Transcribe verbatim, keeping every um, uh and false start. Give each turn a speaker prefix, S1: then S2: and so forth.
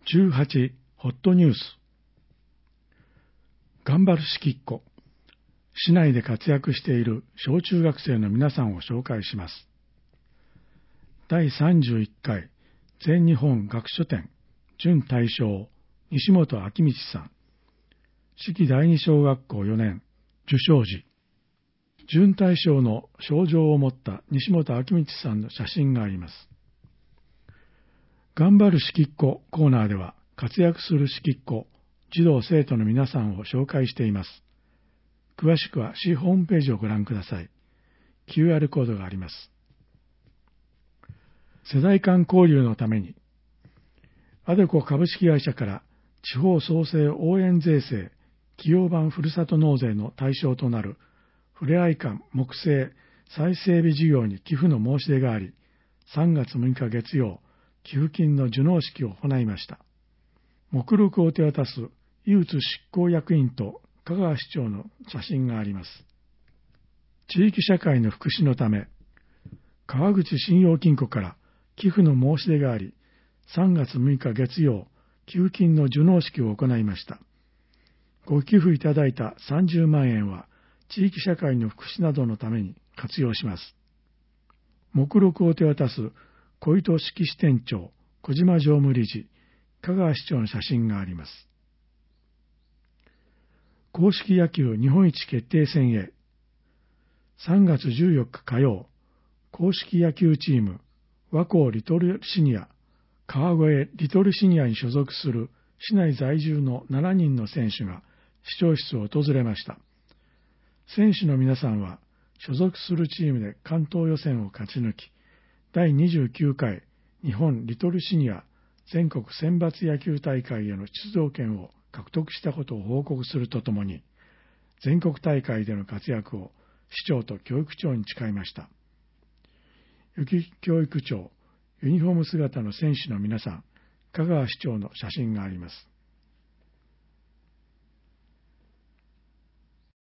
S1: じゅうはちホットニュース。頑張るしきっこ。市内で活躍している小中学生の皆さんを紹介します。だいさんじゅういっかい全日本学書展準大賞西本明道さん。志木第二小学校よねん受賞時。準大賞の賞状を持った西本明道さんの写真があります。頑張るしきっこコーナーでは活躍するしきっこ、児童生徒の皆さんを紹介しています。詳しくは市ホームページをご覧ください。キューアール コードがあります。世代間交流のために、アデコ株式会社から地方創生応援税制企業版ふるさと納税の対象となるふれあい館木製再整備事業に寄付の申し出があり、さんがつむいか月曜、寄付金の受納式を行いました。目録を手渡す井内執行役員と香川市長の写真があります。地域社会の福祉のため、川口信用金庫から寄付の申し出があり、さんがつむいか月曜、寄付金の受納式を行いました。ご寄付いただいたさんじゅうまんえんは、地域社会の福祉などのために活用します。目録を手渡す小糸式支店長、小島常務理事、香川市長の写真があります。硬式野球日本一決定戦へ。さんがつじゅうよっか火曜、硬式野球チーム、和光リトルシニア、川越リトルシニアに所属する市内在住のしちにんの選手が市長室を訪れました。選手の皆さんは所属するチームで関東予選を勝ち抜き、だいにじゅうきゅうかい日本リトルシニア全国選抜野球大会への出場権を獲得したことを報告するとともに、全国大会での活躍を市長と教育長に誓いました。ゆき教育長、ユニフォーム姿の選手の皆さん、香川市長の写真があります。